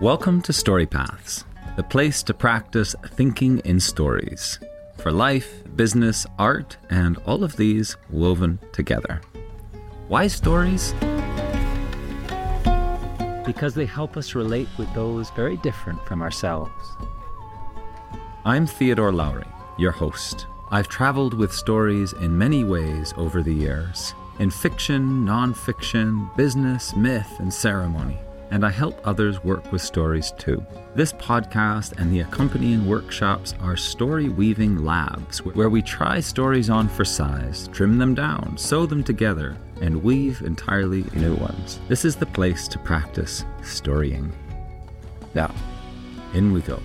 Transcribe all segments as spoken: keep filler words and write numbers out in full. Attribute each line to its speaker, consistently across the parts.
Speaker 1: Welcome to Story Paths, the place to practice thinking in stories, for life, business, art, and all of these woven together. Why stories?
Speaker 2: Because they help us relate with those very different from ourselves.
Speaker 1: I'm Theodore Lowry, your host. I've traveled with stories in many ways over the years, in fiction, non-fiction, business, myth, and ceremony. And I help others work with stories too. This podcast and the accompanying workshops are story weaving labs where we try stories on for size, trim them down, sew them together, and weave entirely new ones. This is the place to practice storying. Now, in we go.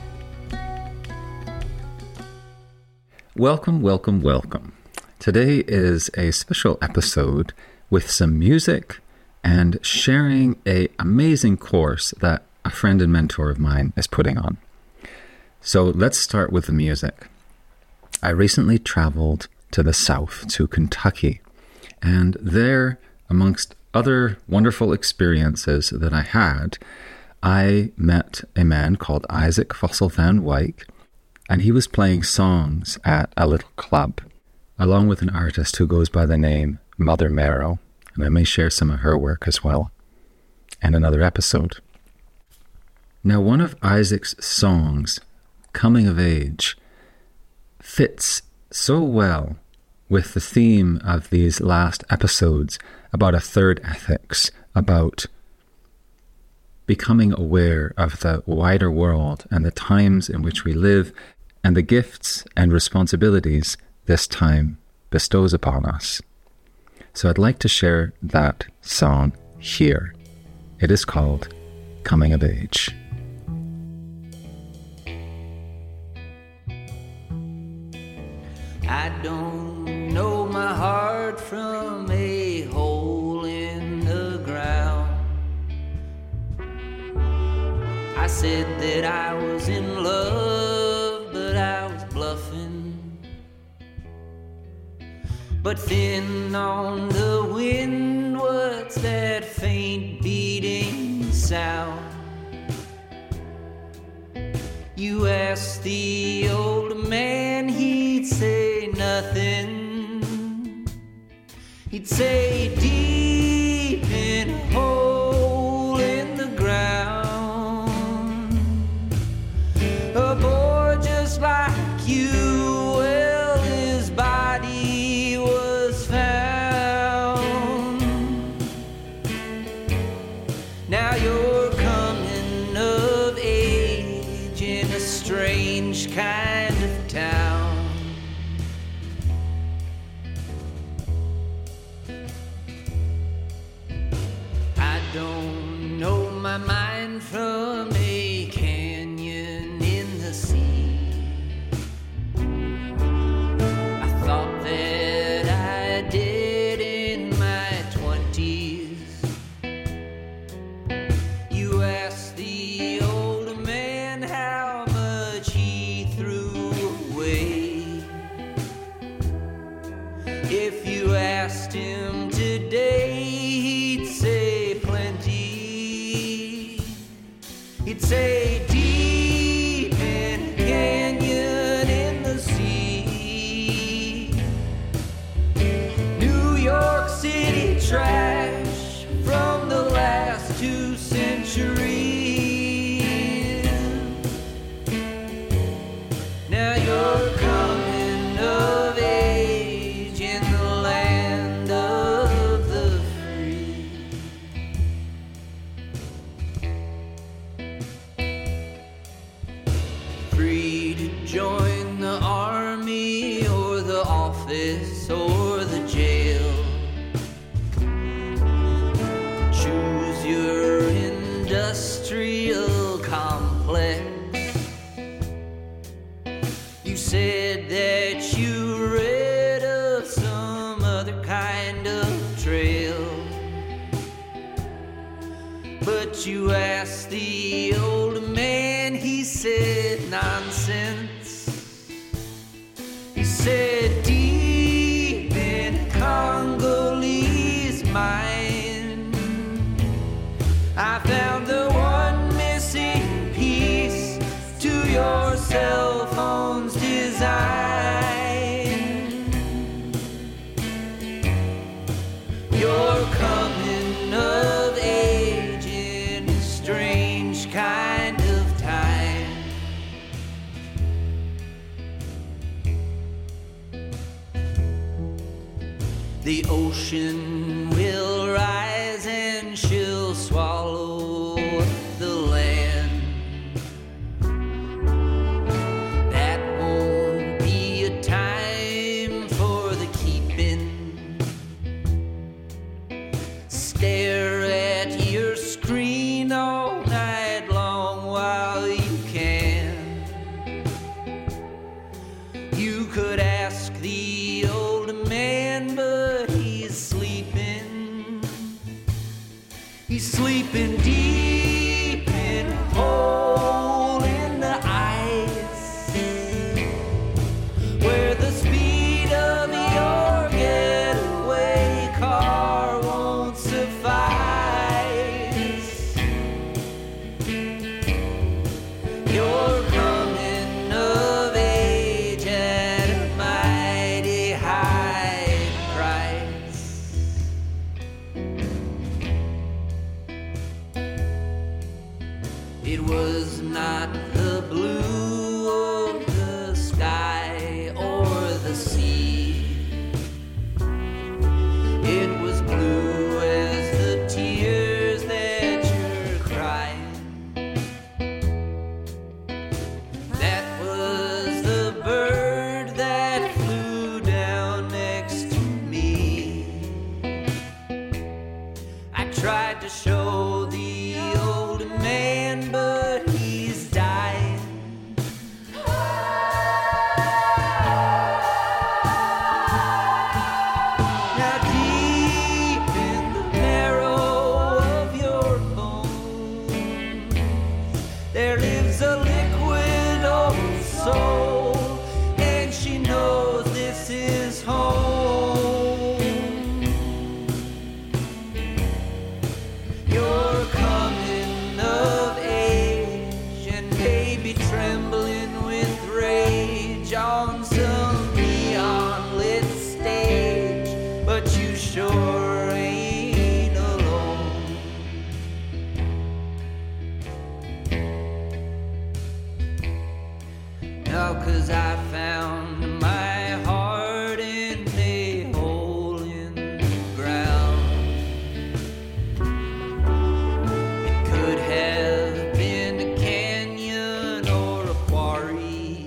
Speaker 1: Welcome, welcome, welcome. Today is a special episode with some music and sharing an amazing course that a friend and mentor of mine is putting on. So let's start with the music. I recently traveled to the south, to Kentucky, and there, amongst other wonderful experiences that I had, I met a man called Isaac Fussell Van Wyk, and he was playing songs at a little club, along with an artist who goes by the name Mother Marrow. And I may share some of her work as well, and another episode. Now, one of Isaac's songs, Coming of Age, fits so well with the theme of these last episodes about a third ethics, about becoming aware of the wider world and the times in which we live, and the gifts and responsibilities this time bestows upon us. So I'd like to share that song here. It is called Coming of Age.
Speaker 3: I don't know my heart from a hole in the ground. I said that I was in love, but I was bluffing. But then on the wind, what's that faint beating sound? You asked the old man, he'd say nothing. He'd say deep in a hole in the ground, a boy just like you. Well, his body was found. Now you're coming of age in a strange kind of town. I don't know my mind from a canyon in the sea. I thought that I did in my twenties. You asked the old man how much he threw away. If you asked him today, he'd say plenty. He'd say deep in a canyon in the sea. New York City trash from the last two centuries. Now you're coming of age in the land of the free. Free to join the army or the office or the jail. Choose your industrial complex. You said that you read of some other kind of trail, but you asked the old man, he said nonsense. He said deep in a Congolese mine, I found the one missing your cell phone's design. You're coming of age in a strange kind of time. The ocean will rise and she'll swallow the land. That won't be a time for the keeping. Stare at your screen all night long while you can. You could ask the old man, but he's sleeping. He's sleeping deep in a hole in the ice, where the speed of your getaway car won't suffice. You're coming of age at a mighty high price. It was not the blue of the sky or the sea. It was blue as the tears that you're crying. That was the bird that flew down next to me. I tried to show the old man, but he's dying. Now deep in the marrow of your bones, there lives a liquid old soul, and she knows this is home. You're coming of age, and baby trembling with rage on some neon lit stage, but you sure ain't alone. No, 'cause I found my heart in a hole in the ground. It could have been a canyon or a quarry.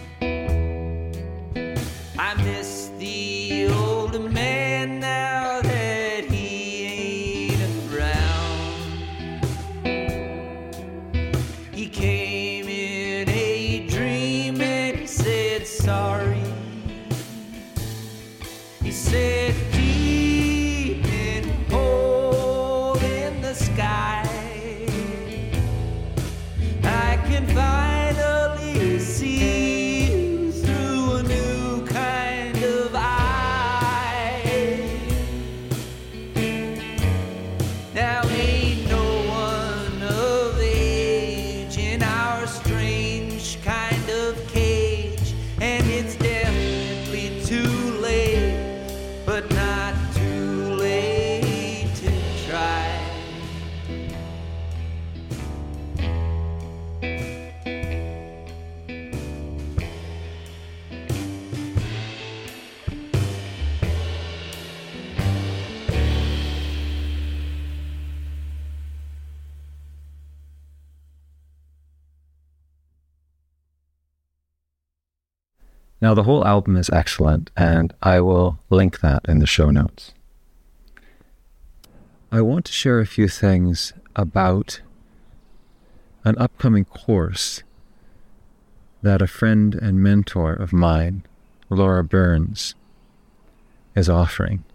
Speaker 3: I miss the old man now that he ain't around. He came in a dream and he said sorry. He said deep in a hole in the sky, I can finally see you through a new kind of eye. Now ain't no one of age in our strange kind of cage, and it's definitely too late, but not too late to try.
Speaker 1: Now, the whole album is excellent, and I will link that in the show notes. I want to share a few things about an upcoming course that a friend and mentor of mine, Laura Burns, is offering.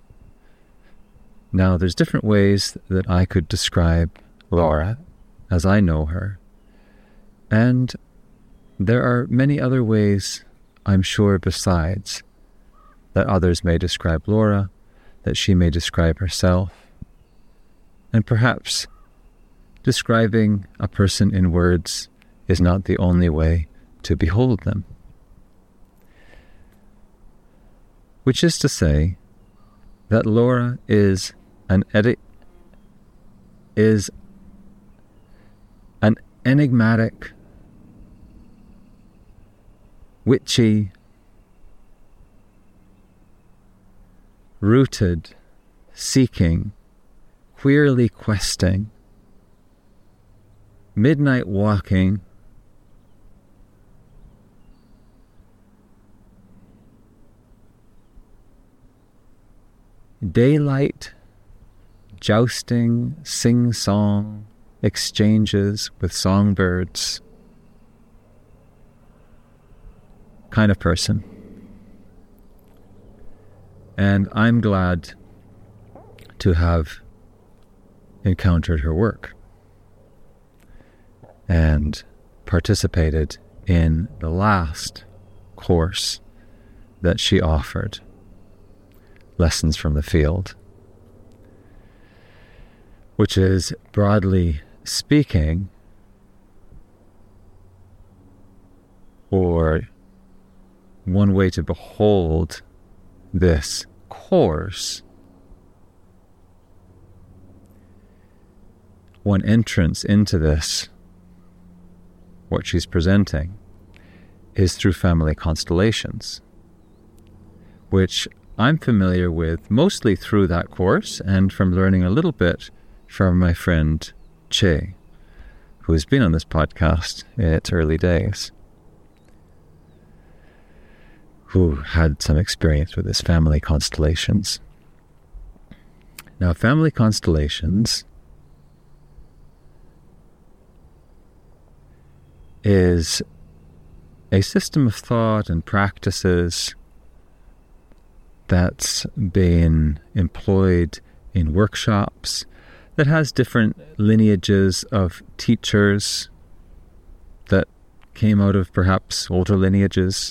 Speaker 1: Now, there's different ways that I could describe Laura as I know her, and there are many other ways, I'm sure, besides, that others may describe Laura, that she may describe herself, and perhaps describing a person in words is not the only way to behold them. Which is to say that Laura is an edi- is an enigmatic, witchy, rooted, seeking, queerly questing, midnight walking, daylight, jousting, sing-song, exchanges with songbirds kind of person. And I'm glad to have encountered her work and participated in the last course that she offered, Lessons from the Field, which is, broadly speaking, or one way to behold this course, one entrance into this, what she's presenting, is through family constellations, which I'm familiar with mostly through that course and from learning a little bit from my friend Che, who has been on this podcast in its early days, who had some experience with his family constellations. Now, family constellations is a system of thought and practices that's been employed in workshops, that has different lineages of teachers that came out of perhaps older lineages,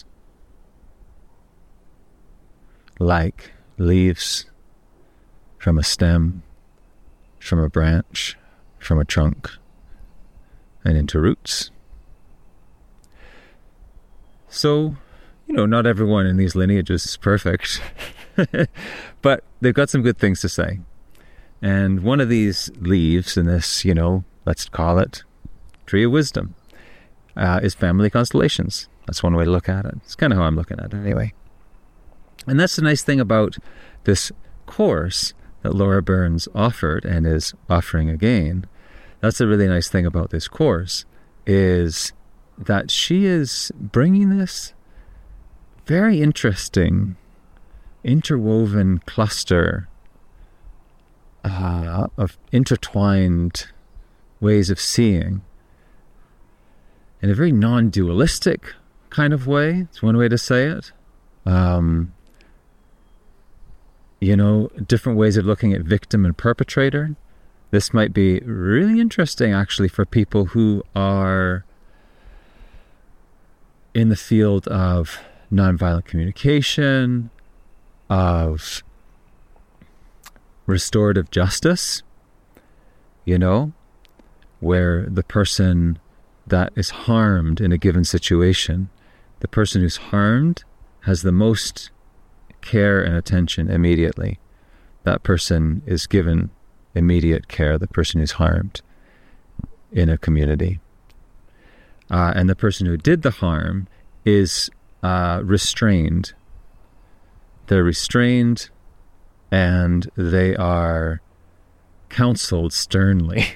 Speaker 1: like leaves from a stem, from a branch, from a trunk, and into roots. So, you know, not everyone in these lineages is perfect, but they've got some good things to say. And one of these leaves in this, you know, let's call it Tree of Wisdom, uh, is family constellations. That's one way to look at it. It's kind of how I'm looking at it anyway. And that's the nice thing about this course that Laura Burns offered and is offering again. That's the really nice thing about this course, is that she is bringing this very interesting, interwoven cluster uh, of intertwined ways of seeing in a very non-dualistic kind of way. It's one way to say it. Um, you know, different ways of looking at victim and perpetrator. This might be really interesting, actually, for people who are in the field of nonviolent communication, of restorative justice, you know, where the person that is harmed in a given situation, the person who's harmed has the most care and attention immediately. That person is given immediate care, the person who's harmed in a community. Uh, and the person who did the harm is uh, restrained. They're restrained and they are counseled sternly.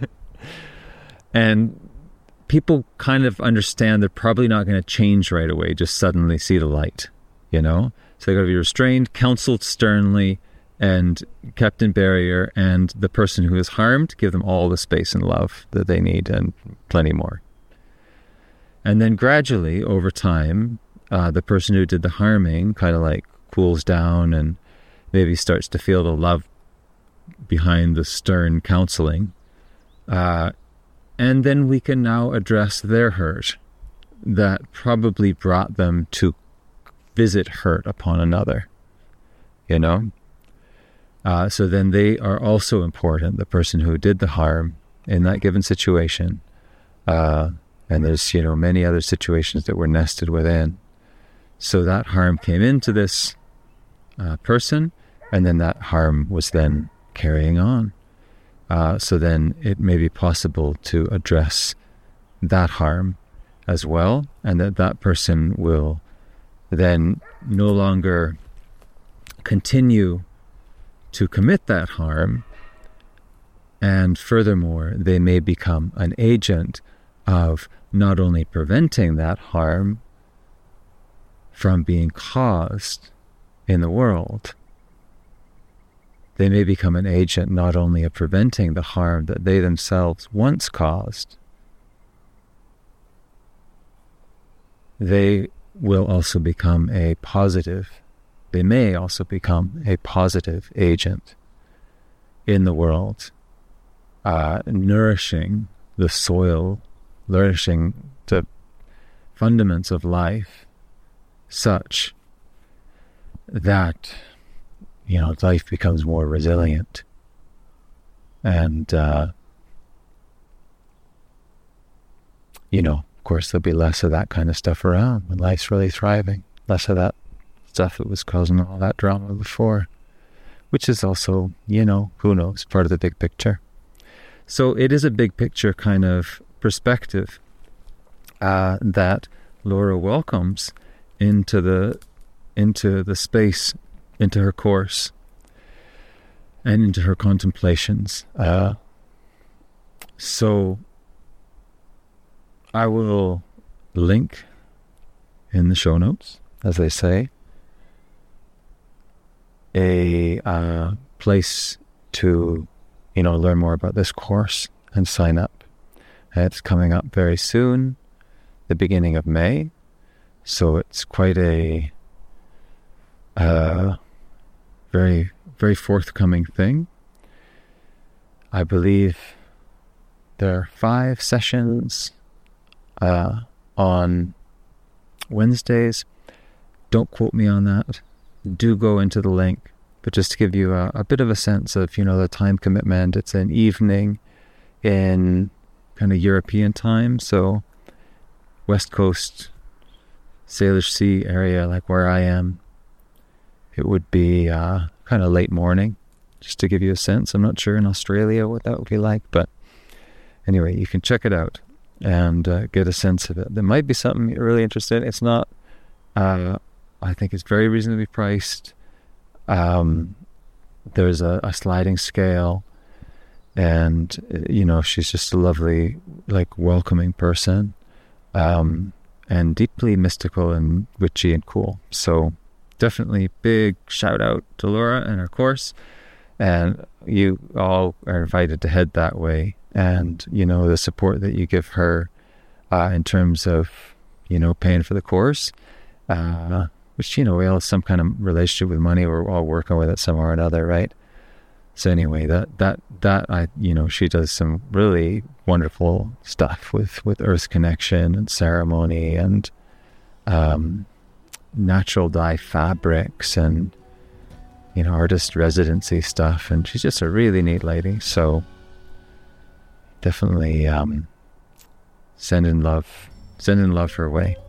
Speaker 1: And people kind of understand they're probably not going to change right away, just suddenly see the light, you know? So they've got to be restrained, counseled sternly, and kept in barrier, and the person who is harmed, give them all the space and love that they need and plenty more. And then gradually, over time, uh, the person who did the harming kind of like cools down and maybe starts to feel the love behind the stern counseling. Uh, and then we can now address their hurt that probably brought them to visit hurt upon another, you know? Uh, so then they are also important, the person who did the harm in that given situation, uh, And there's, you know, many other situations that were nested within. So that harm came into this uh, person, and then that harm was then carrying on. Uh, so then it may be possible to address that harm as well, and that that person will then no longer continue to commit that harm. And furthermore, they may become an agent of not only preventing that harm from being caused in the world, they may become an agent not only of preventing the harm that they themselves once caused, they will also become a positive, they may also become a positive agent in the world, uh, nourishing the soil, nourishing the fundaments of life such that, you know, life becomes more resilient. And, uh, you know, of course, there'll be less of that kind of stuff around when life's really thriving. Less of that stuff that was causing all that drama before, which is also, you know, who knows, part of the big picture. So it is a big picture kind of perspective uh, that Laura welcomes into the into the space, into her course, and into her contemplations. Uh, so I will link in the show notes, as they say, a uh, place to, you know, learn more about this course and sign up. It's coming up very soon, the beginning of May. So it's quite a uh, very, very forthcoming thing. I believe there are five sessions uh, on Wednesdays. Don't quote me on that. Do go into the link. But just to give you a, a bit of a sense of, you know, the time commitment, it's an evening in kind of European time. So West Coast, Salish Sea area, like where I am, it would be uh, kind of late morning, just to give you a sense. I'm not sure in Australia what that would be like, but anyway, you can check it out and uh, get a sense of it. There might be something you're really interested in. It's not, uh, I think it's very reasonably priced. Um, there's a, a sliding scale, and, you know, she's just a lovely, like, welcoming person, um, and deeply mystical and witchy and cool. So definitely big shout out to Laura and her course, and you all are invited to head that way. And, you know, the support that you give her uh, in terms of, you know, paying for the course, uh, which, you know, we all have some kind of relationship with money. We're all working with it somewhere or another, right? So anyway, that, that, that I, you know, she does some really wonderful stuff with, with earth connection and ceremony and um, natural dye fabrics and, you know, artist residency stuff. And she's just a really neat lady. So definitely um, send in love, send in love her way.